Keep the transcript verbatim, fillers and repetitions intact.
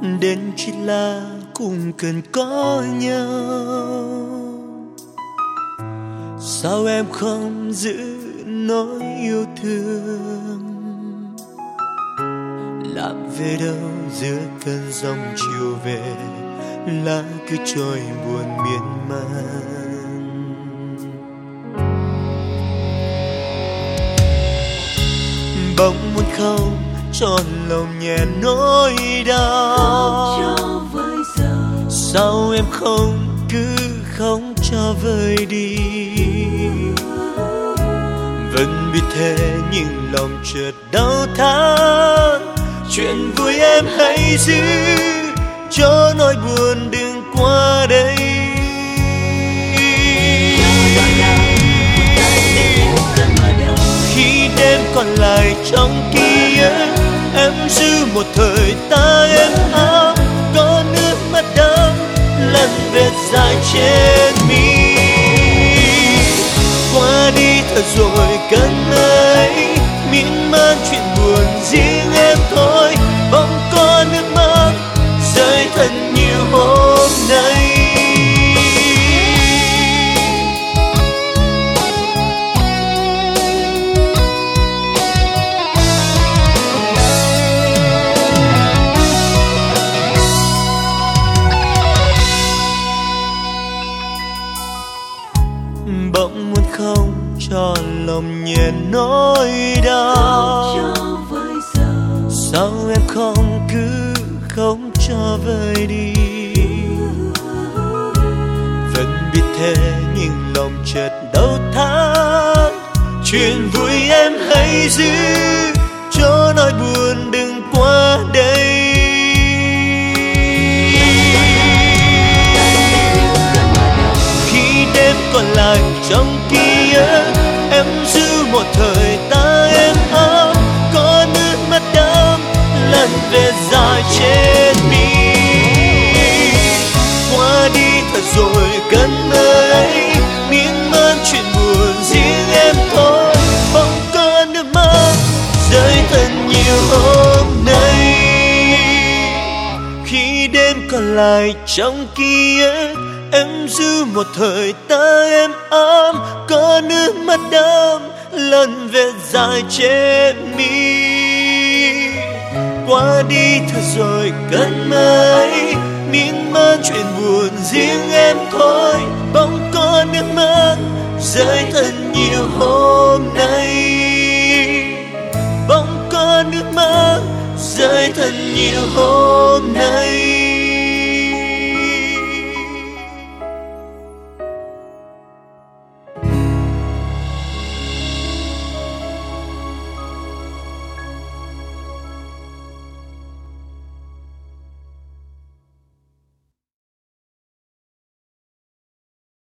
đến chỉ là cùng cần có nhau. Sao em không giữ nỗi yêu thương, làm về đâu giữa cơn giông chiều về, lá cứ trôi buồn miên man. Bỗng muốn không tròn lòng nhẹ nỗi đau, sao em không cứ không cho vơi đi. Vẫn biết thế nhưng lòng chợt đau thắt, chuyện vui em hãy giữ cho nỗi buồn đừng qua đây. Khi đêm còn lại trong ký ức, em giữ một thời ta êm ấm, có nước mắt đẫm lần vết dài trên mi. Qua đi thật rồi cơn ấy, miên man chuyện buồn riêng em thôi. Bỗng có nước mắt rơi thật nhiều hôm nay. Bỗng muốn không cho lòng nhẹ nỗi đau, sao em không cứ không cho vơi đi. Vẫn biết thế nhưng lòng chợt đau thắt, chuyện vui em hãy giữ cho nỗi buồn đừng qua đây. Khi đêm còn lại trong ký ức, em giữ một thời ta êm ấm, có nước mắt đẫm lần về dài trên mi. Qua đi thật rồi cơn mơ ấy, miên man chuyện buồn riêng em thôi. Bỗng có nước mắt rơi thật nhiều hôm nay. Khi đêm còn lại trong ký ức, em giữ một thời ta êm ấm, có nước mắt đẫm lần vết dài trên mi. Qua đi thật rồi cơn mơ ấy, miên man chuyện buồn riêng em thôi. Bỗng có nước mắt rơi thật nhiều hôm nay. Bỗng có nước mắt rơi thật nhiều hôm nay.